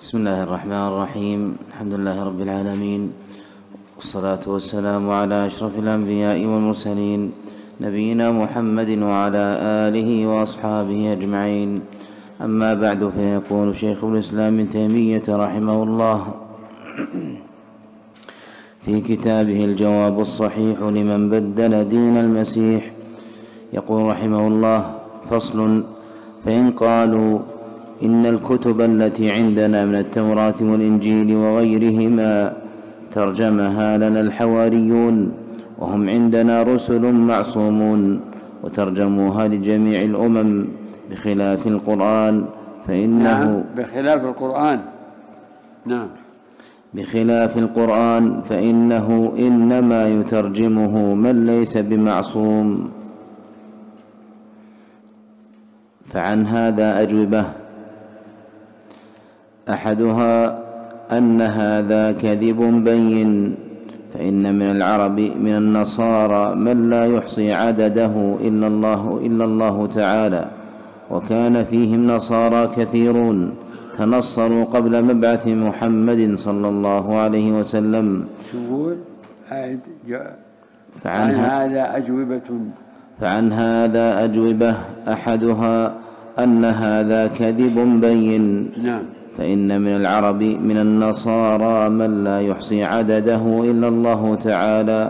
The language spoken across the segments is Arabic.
بسم الله الرحمن الرحيم. الحمد لله رب العالمين، والصلاة والسلام على أشرف الأنبياء والمرسلين، نبينا محمد وعلى آله وأصحابه أجمعين. أما بعد، فيقول شيخ الإسلام ابن تيمية رحمه الله في كتابه الجواب الصحيح لمن بدل دين المسيح، يقول رحمه الله: فصل: فإن قالوا إن الكتب التي عندنا من التوراة والإنجيل وغيرهما ترجمها لنا الحواريون، وهم عندنا رسل معصومون، وترجموها لجميع الأمم بخلاف القرآن، بخلاف القرآن فإنه إنما يترجمه من ليس بمعصوم. فعن هذا أجوبة: أحدها أن هذا كذب بين، فإن من العرب من النصارى من لا يحصي عدده إلا الله تعالى، وكان فيهم نصارى كثيرون تنصروا قبل مبعث محمد صلى الله عليه وسلم. فعن هذا أجوبة: أحدها أن هذا كذب بين، فإن من العرب من النصارى من لا يحصي عدده إلا الله تعالى،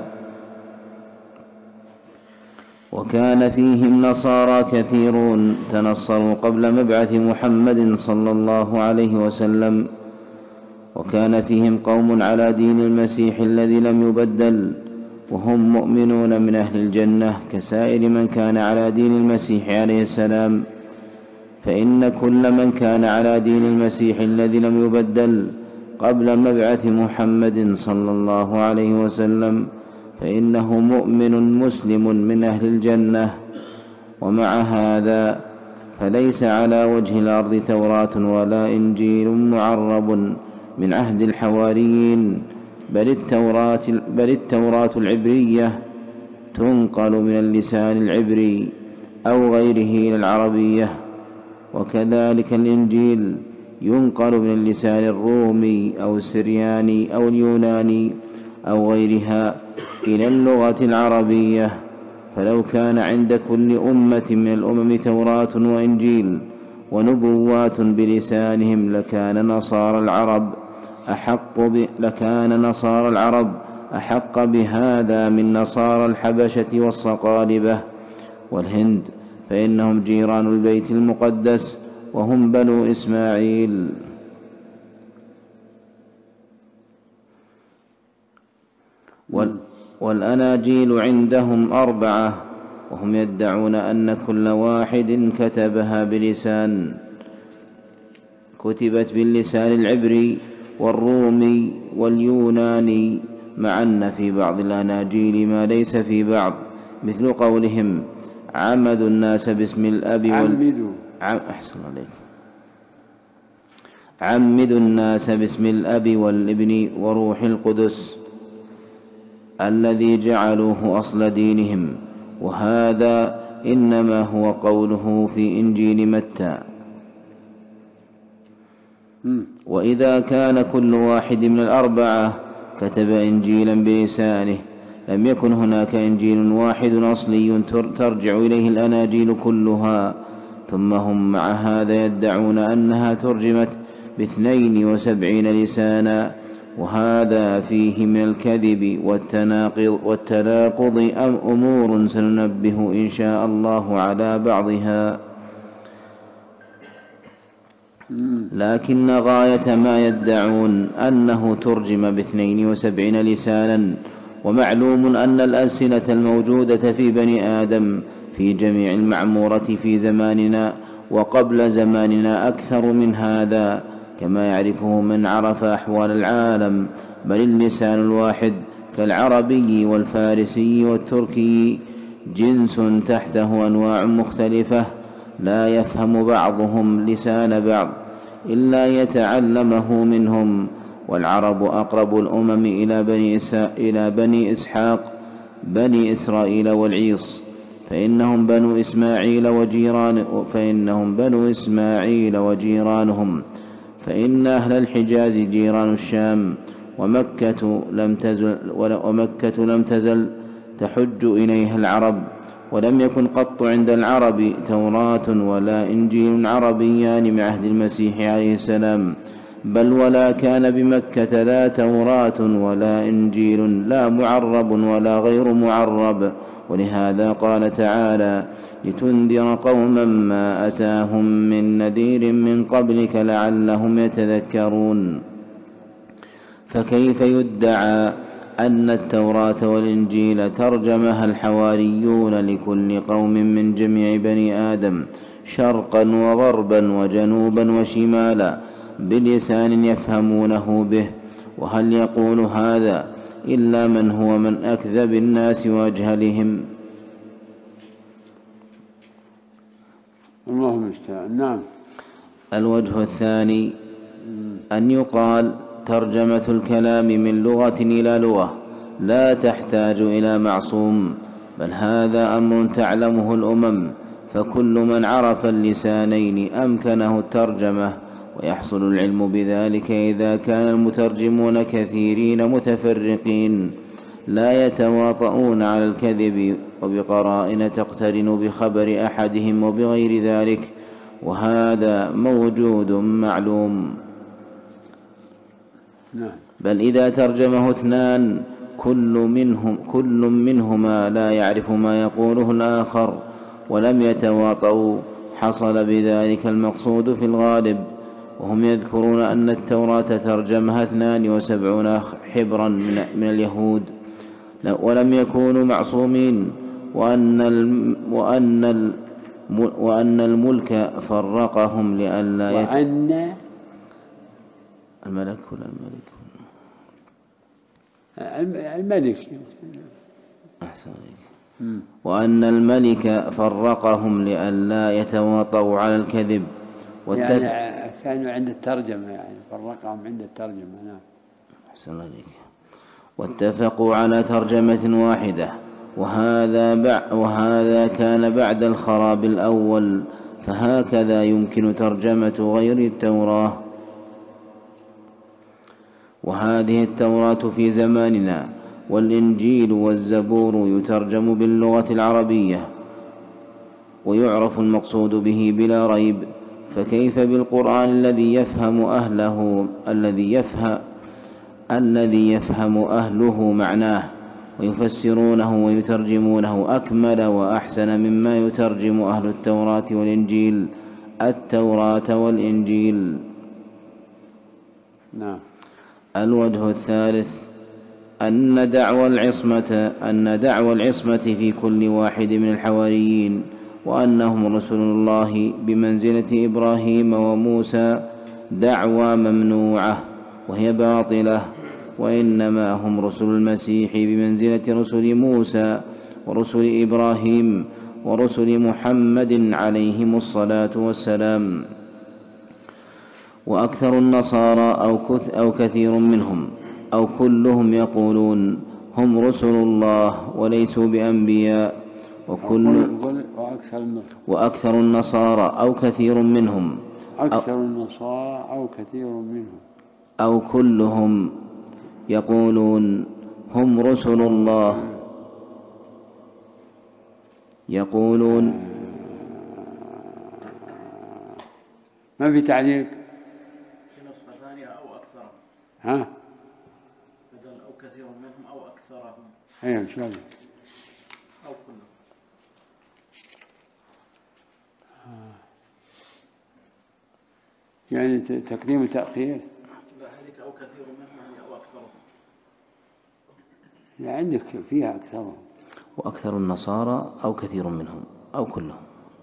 وكان فيهم نصارى كثيرون تنصروا قبل مبعث محمد صلى الله عليه وسلم، وكان فيهم قوم على دين المسيح الذي لم يبدل، وهم مؤمنون من أهل الجنة كسائر من كان على دين المسيح عليه السلام. فإن كل من كان على دين المسيح الذي لم يبدل قبل مبعث محمد صلى الله عليه وسلم فإنه مؤمن مسلم من أهل الجنة. ومع هذا فليس على وجه الأرض توراة ولا إنجيل معرب من عهد الحواريين، بل التوراة العبرية تنقل من اللسان العبري أو غيره إلى العربية، وكذلك الإنجيل ينقل من اللسان الرومي أو السرياني أو اليوناني أو غيرها إلى اللغة العربية. فلو كان عند كل أمة من الأمم توراة وإنجيل ونبوات بلسانهم لكان نصارى العرب أحق بهذا من نصارى الحبشة والصقالبة والهند، فإنهم جيران البيت المقدس وهم بنو إسماعيل. والأناجيل عندهم 4، وهم يدعون أن كل واحد كتبها بلسان، كتبت باللسان العبري والرومي واليوناني، مع أن في بعض الأناجيل ما ليس في بعض، مثل قولهم: عمدوا الناس باسم الأب عمدوا الناس باسم الأب والابن وروح القدس الذي جعلوه أصل دينهم، وهذا إنما هو قوله في إنجيل متى. وإذا كان كل واحد من 4 كتب إنجيلا بلسانه لم يكن هناك إنجيل واحد أصلي ترجع إليه الأناجيل كلها، ثم هم مع هذا يدعون أنها ترجمت ب72 لسانا، وهذا فيه من الكذب والتناقض أمور سننبه إن شاء الله على بعضها. لكن غاية ما يدعون أنه ترجم ب72 لسانا، ومعلوم أن الألسنة الموجودة في بني آدم في جميع المعمورة في زماننا وقبل زماننا أكثر من هذا، كما يعرفه من عرف أحوال العالم، بل اللسان الواحد كالعربي والفارسي والتركي جنس تحته أنواع مختلفة، لا يفهم بعضهم لسان بعض إلا يتعلمه منهم. والعرب أقرب الأمم إلى بني إسحاق بني إسرائيل والعيص، فإنهم بنو إسماعيل وجيرانهم، فإن أهل الحجاز جيران الشام، ومكة لم تزل تحج إليها العرب، ولم يكن قط عند العرب توراة ولا إنجيل عربيان من عهد المسيح عليه السلام، بل ولا كان بمكة لا توراة ولا إنجيل، لا معرب ولا غير معرب. ولهذا قال تعالى: لتنذر قوما ما أتاهم من نذير من قبلك لعلهم يتذكرون. فكيف يدعى أن التوراة والإنجيل ترجمها الحواريون لكل قوم من جميع بني آدم شرقا وغربا وجنوبا وشمالا بلسان يفهمونه به؟ وهل يقول هذا إلا من هو من أكذب الناس وأجهلهم؟ الله المستعان. نعم. الوجه الثاني أن يقال ترجمة الكلام من لغة إلى لغة لا تحتاج إلى معصوم، بل هذا أمر تعلمه الأمم، فكل من عرف اللسانين أمكنه الترجمة، ويحصل العلم بذلك إذا كان المترجمون كثيرين متفرقين لا يتواطؤون على الكذب وبقرائن تقترن بخبر أحدهم وبغير ذلك، وهذا موجود معلوم. بل إذا ترجمه اثنان كل منهما لا يعرف ما يقوله الآخر ولم يتواطؤوا حصل بذلك المقصود في الغالب. وهم يذكرون أن التوراة ترجمها 72 حبرا من اليهود ولم يكونوا معصومين، وأن الملك فرقهم لئلا وأن الملك أحسن. وأن الملك فرقهم لئلا يتواطؤوا على الكذب، يعني كانوا عند الترجمة، يعني فرقهم عند الترجمة. نعم. أحسن عليك. واتفقوا على ترجمة واحدة، وهذا كان بعد الخراب الأول، فهكذا يمكن ترجمة غير التوراة. وهذه التوراة في زماننا، والإنجيل والزبور يترجم باللغة العربية ويعرف المقصود به بلا ريب، فكيف بالقرآن الذي يفهم أهله معناه ويفسرونه ويترجمونه أكمل وأحسن مما يترجم أهل التوراة والإنجيل. نعم. الوجه الثالث أن دعوى العصمة في كل واحد من الحواريين وأنهم رسل الله بمنزلة إبراهيم وموسى دعوى ممنوعة وهي باطلة، وإنما هم رسل المسيح بمنزلة رسل موسى ورسل إبراهيم ورسل محمد عليهم الصلاة والسلام. وأكثر النصارى أو كثير منهم أو كلهم يقولون هم رسل الله وليسوا بأنبياء، وأكثر النصارى أو كثير منهم أو كلهم يقولون هم رسل الله، يقولون ما في تعليق في نسخة ثانية أو أكثرهم. بدل أو كثير منهم أو أكثرهم. أيوة إن شاء الله. أو كلهم. يعني تقديم وتأخير. لا، هذيك أو كثير منهم أو أكثرهم. لا، عندك فيها أكثرهم. وأكثر النصارى أو كثير منهم أو كلهم.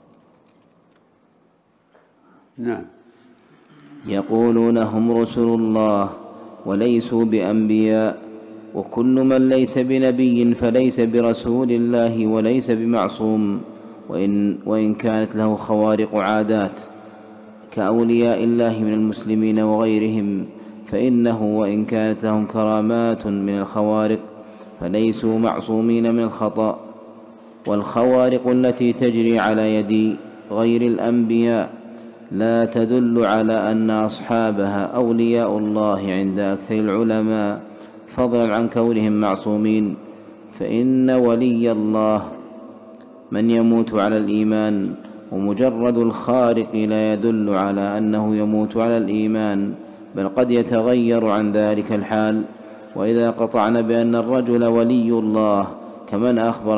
نعم. يقولون هم رسل الله وليسوا بأنبياء، وكل من ليس بنبي فليس برسول الله وليس بمعصوم، وإن كانت له خوارق عادات كأولياء الله من المسلمين وغيرهم، فإنه وإن كانت لهم كرامات من الخوارق فليسوا معصومين من الخطأ. والخوارق التي تجري على يد غير الأنبياء لا تدل على أن أصحابها أولياء الله عند أكثر العلماء، فضلا عن كونهم معصومين، فإن ولي الله من يموت على الإيمان، ومجرد الخارق لا يدل على أنه يموت على الإيمان، بل قد يتغير عن ذلك الحال. وإذا قطعنا بأن الرجل ولي الله كمن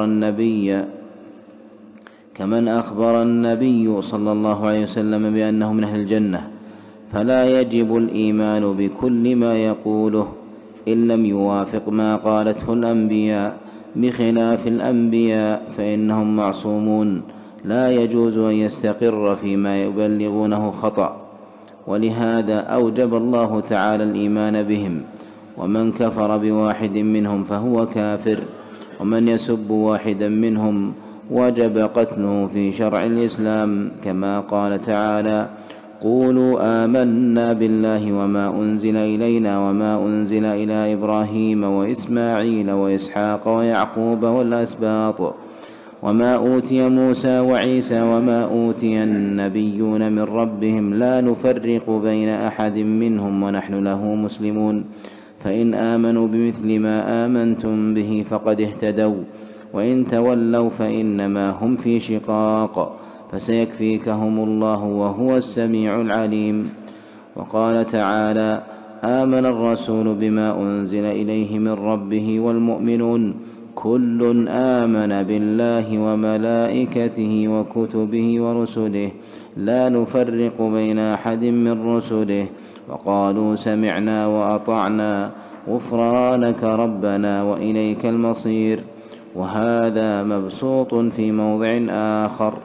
أخبر النبي صلى الله عليه وسلم بأنه من أهل الجنة، فلا يجب الإيمان بكل ما يقوله إن لم يوافق ما قالته الأنبياء، بخلاف الأنبياء فإنهم معصومون، لا يجوز أن يستقر فيما يبلغونه خطأ. ولهذا أوجب الله تعالى الإيمان بهم، ومن كفر بواحد منهم فهو كافر، ومن يسب واحدا منهم وجب قتله في شرع الإسلام، كما قال تعالى: قولوا آمنا بالله وما أنزل إلينا وما أنزل إلى إبراهيم وإسماعيل وإسحاق ويعقوب والأسباط وما أوتي موسى وعيسى وما أوتي النبيون من ربهم لا نفرق بين أحد منهم ونحن له مسلمون، فإن آمنوا بمثل ما آمنتم به فقد اهتدوا، وإن تولوا فإنما هم في شقاق، فسيكفيكهم الله وهو السميع العليم. وقال تعالى: آمن الرسول بما أنزل إليه من ربه والمؤمنون كل آمن بالله وملائكته وكتبه ورسله لا نفرق بين أحد من رسله وقالوا سمعنا وأطعنا غفرانك ربنا وإليك المصير. وهذا مبسوط في موضع آخر.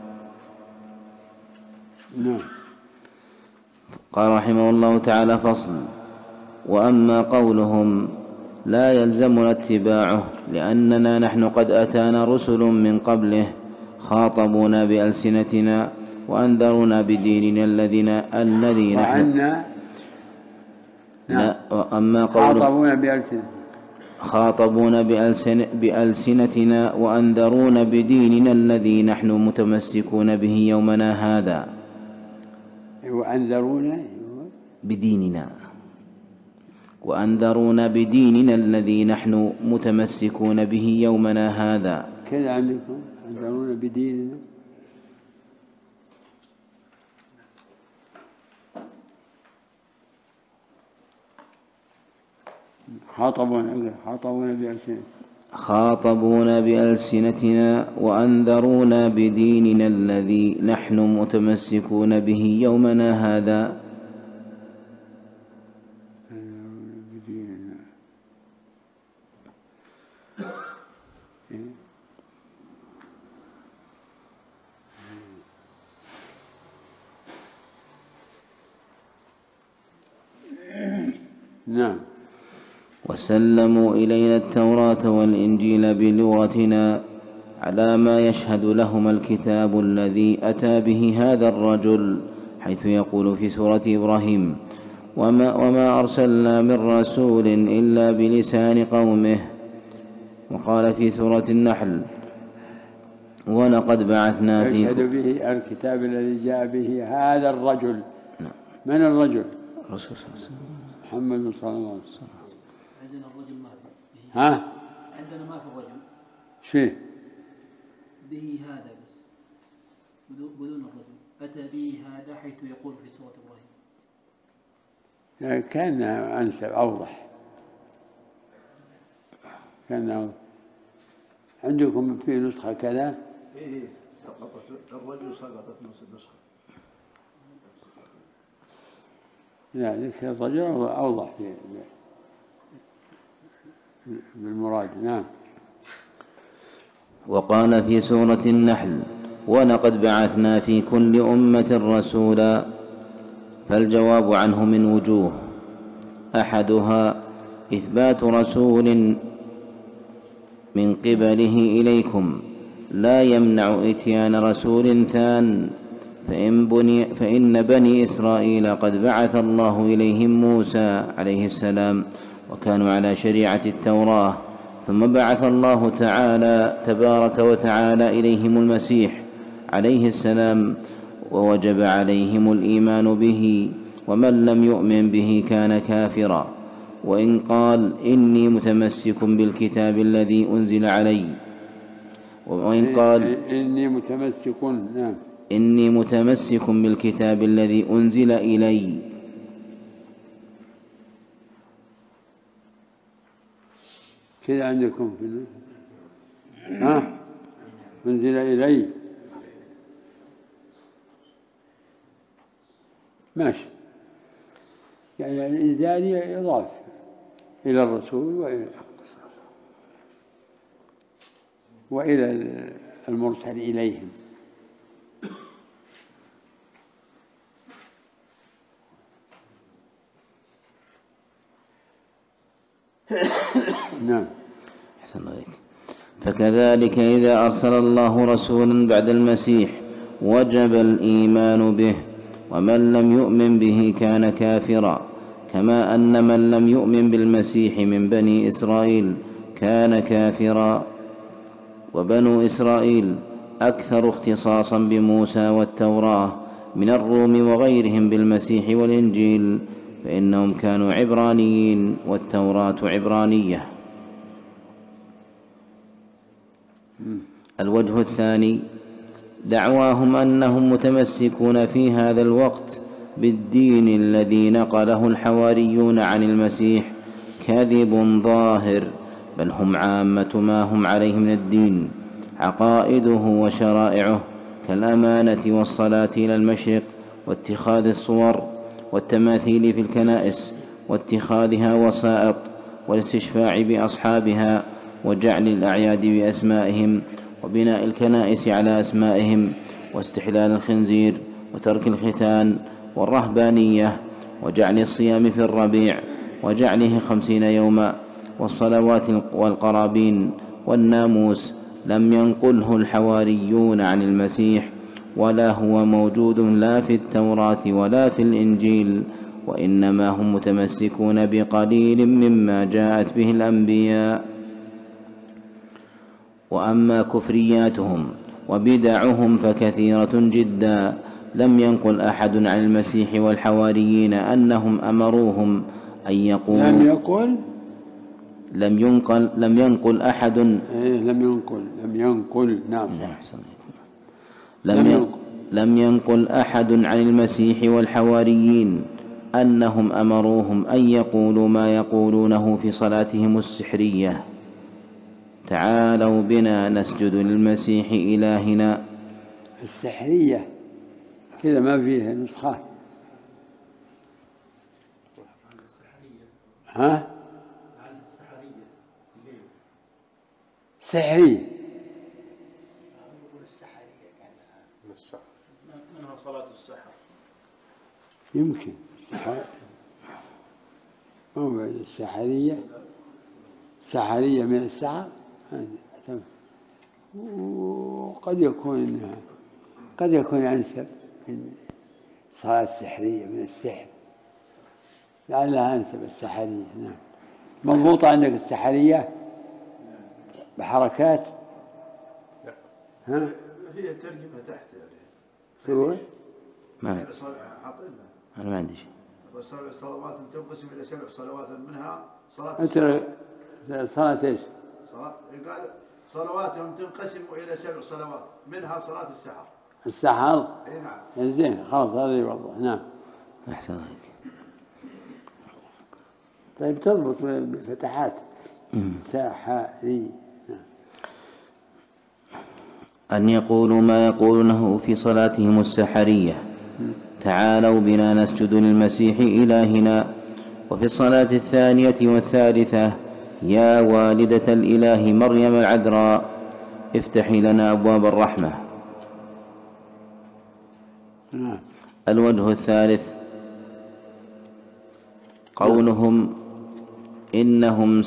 قال رحمه الله تعالى: فصل. وأما قولهم لا يلزمنا اتباعه لأننا نحن قد أتانا رسل من قبله خاطبونا بألسنتنا وأنذرونا بديننا الذي نحن أما قولهم خاطبونا بألسنتنا وأنذرونا بديننا الذي نحن متمسكون به يومنا هذا. وأنذرونا بديننا الذي نحن متمسكون به يومنا هذا. كذا عندكم أنذرونا بديننا. خاطبونا بألسنتنا وأنذرونا بديننا الذي نحن متمسكون به يومنا هذا. نعم. وسلموا إلينا التوراة والإنجيل بلغتنا على ما يشهد لهما الكتاب الذي أتى به هذا الرجل، حيث يقول في سورة إبراهيم: وما أرسلنا من رسول إلا بلسان قومه. وقال في سورة النحل: ولقد بعثنا في يشهد به الكتاب الذي جاء به هذا الرجل. من الرجل؟ الرسول صلى الله عليه وسلم، محمد صلى الله عليه وسلم. عندنا الرجل ما في. عندنا ما في الرجل شيء به هذا بس بدون الرجل. أتى به هذا حيث يقول في سورة إبراهيم. يعني كان أنسب أوضح. عندكم في نسخة كذا؟ سقطت الرجل، سقطت نسخة. لا، ذكر الرجل أوضح بالمراد. نعم. وقال في سورة النحل: ولقد بعثنا في كل أمة رسولا. فالجواب عنه من وجوه: أحدها إثبات رسول من قبله إليكم لا يمنع إتيان رسول ثان، فإن بني إسرائيل قد بعث الله إليهم موسى عليه السلام وكانوا على شريعة التوراة، ثم بعث الله تعالى تبارك وتعالى إليهم المسيح عليه السلام ووجب عليهم الإيمان به، ومن لم يؤمن به كان كافرا. وإن قال إني متمسك بالكتاب الذي أنزل علي، وإن قال إني متمسك بالكتاب الذي أنزل إلي، كذا عندكم في أنزل إلي ماشي، يعني الإنزال يضاف إلى الرسول وإلى المرسل إليهم. نعم. أحسن عليك. فكذلك إذا أرسل الله رسولا بعد المسيح وجب الإيمان به، ومن لم يؤمن به كان كافرا، كما أن من لم يؤمن بالمسيح من بني إسرائيل كان كافرا. وبنو إسرائيل أكثر اختصاصا بموسى والتوراة من الروم وغيرهم بالمسيح والإنجيل، فإنهم كانوا عبرانيين والتوراة عبرانية. الوجه الثاني دعواهم أنهم متمسكون في هذا الوقت بالدين الذي نقله الحواريون عن المسيح كذب ظاهر، بل هم عامة ما هم عليه من الدين، عقائده وشرائعه كالأمانة والصلاة إلى المشرق واتخاذ الصور والتماثيل في الكنائس واتخاذها وسائط والاستشفاع بأصحابها وجعل الأعياد بأسمائهم وبناء الكنائس على أسمائهم واستحلال الخنزير وترك الختان والرهبانية وجعل الصيام في الربيع وجعله 50 يوما والصلوات والقرابين والناموس لم ينقله الحواريون عن المسيح، ولا هو موجود لا في التوراة ولا في الإنجيل، وإنما هم متمسكون بقليل مما جاءت به الأنبياء. وأما كفرياتهم وبدعهم فكثيرة جدا، لم ينقل أحد عن المسيح والحواريين أنهم أمروهم أن يقولوا لم ينقل أحد لم ينقل أحد عن المسيح والحواريين أنهم أمروهم أن يقولوا ما يقولونه في صلاتهم السحرية: تعالوا بنا نسجد للمسيح إلهنا. السحرية كذا ما فيها نسخة. سحرية منها صلاة السحر يمكن السحرية من السحر، وقد يكون أنسب من صلاة السحرية من السحر، لعلها أنسب السحرية. نعم. مضبوطة عندك السحرية بحركات؟ فيها ترجمة تحت شو؟ أنا ما عندي شيء. صلوات تنقسم إلى 7 صلوات، منها صلاة صلاة إيش؟ قال صلواتهم تنقسم إلى 7 صلوات، منها صلاة السحر. إيه نعم. زين خلاص هذا يوضح. نعم. أحسن عليك. طيب تضبط بفتحات سحري. أن يقولوا ما يقولونه في صلاتهم السحرية: تعالوا بنا نسجد للمسيح إلهنا. وفي الصلاة الثانية والثالثة: يا والدة الإله مريم العذراء افتحي لنا أبواب الرحمة. الوجه الثالث قولهم إنهم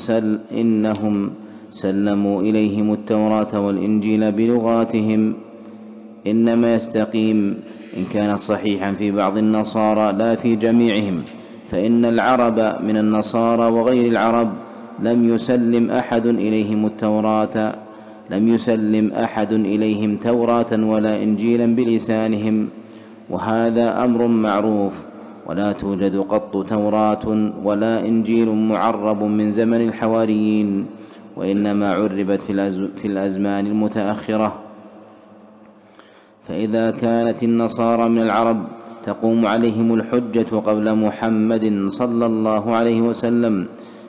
سلموا إليهم التوراة والإنجيل بلغاتهم، إنما يستقيم إن كان صحيحا في بعض النصارى لا في جميعهم، فإن العرب من النصارى وغير العرب لم يسلم أحد إليهم توراة ولا إنجيلا بلسانهم، وهذا أمر معروف. ولا توجد قط توراة ولا إنجيل معرب من زمن الحواريين، وإنما عربت في الأزمان المتأخرة. فإذا كانت النصارى من العرب تقوم عليهم الحجة قبل محمد صلى الله عليه وسلم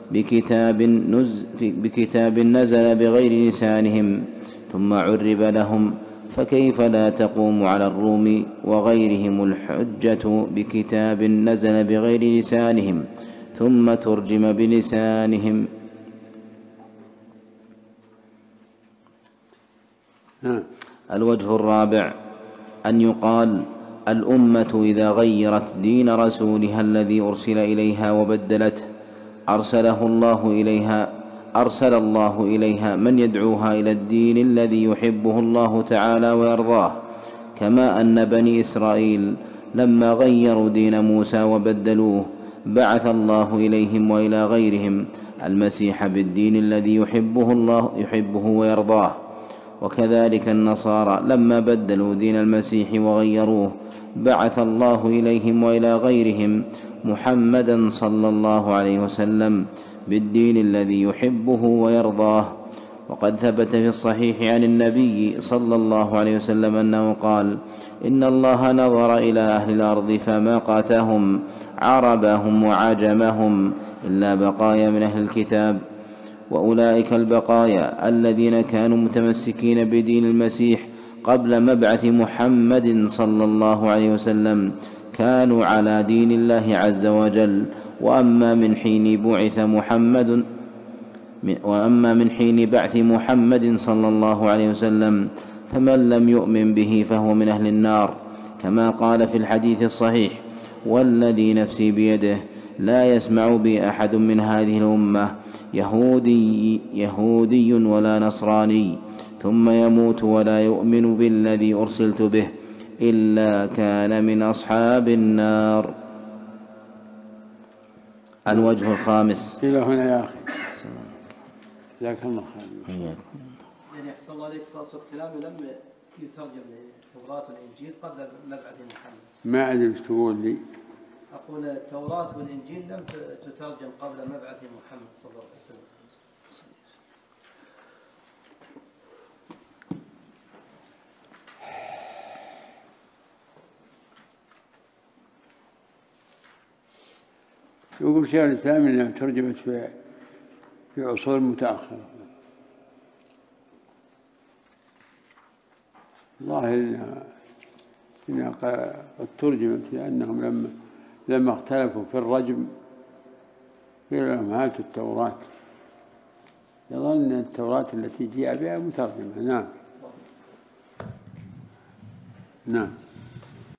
بكتاب نزل بغير لسانهم ثم عرب لهم، فكيف لا تقوم على الروم وغيرهم الحجة بكتاب نزل بغير لسانهم ثم ترجم بلسانهم؟ الوجه الرابع أن يقال: الأمة إذا غيرت دين رسولها الذي أرسل إليها وبدلته أرسل الله إليها من يدعوها إلى الدين الذي يحبه الله تعالى ويرضاه، كما أن بني إسرائيل لما غيروا دين موسى وبدلوه بعث الله إليهم وإلى غيرهم المسيح بالدين الذي يحبه ويرضاه. وكذلك النصارى لما بدلوا دين المسيح وغيروه بعث الله إليهم وإلى غيرهم محمدا صلى الله عليه وسلم بالدين الذي يحبه ويرضاه. وقد ثبت في الصحيح عن النبي صلى الله عليه وسلم أنه قال: إن الله نظر إلى أهل الأرض فما قاتهم عربهم وعجمهم إلا بقايا من أهل الكتاب، وأولئك البقايا الذين كانوا متمسكين بدين المسيح قبل مبعث محمد صلى الله عليه وسلم كانوا على دين الله عز وجل. وأما من حين بعث محمد صلى الله عليه وسلم فمن لم يؤمن به فهو من أهل النار، كما قال في الحديث الصحيح: والذي نفسي بيده لا يسمع بي أحد من هذه الأمة يهودي ولا نصراني ثم يموت ولا يؤمن بالذي أرسلت به إلا كان من أصحاب النار. الوجه الخامس. إلى هنا يا أخي، جزاك الله خير. يعني أحسن الله عليك، فاصل كلامي لم يترجم التوراة والإنجيل قبل مبعث محمد. ما أدري ايش تقول لي. أقول التوراة والإنجيل لم تترجم قبل مبعث محمد صلى الله عليه وسلم. يقول شيخ الإسلام أنها ترجمت في عصور متأخرة. ظاهر إنها قد ترجمت لأنهم لما اختلفوا في الرجم قيل لهم هاتوا التوراة، يظن التوراة التي جاء بها مترجمة. نعم.